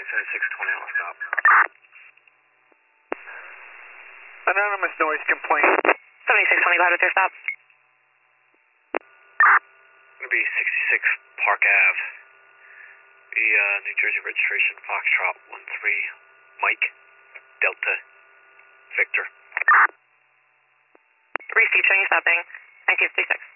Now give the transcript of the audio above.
7620, I'll stop. Anonymous noise complaint. 7620, go ahead with your stop. Going to be 66 Park Ave. The New Jersey registration, Foxtrot 13, Mike, Delta, Victor. Repeat, showing you stopping, 1956.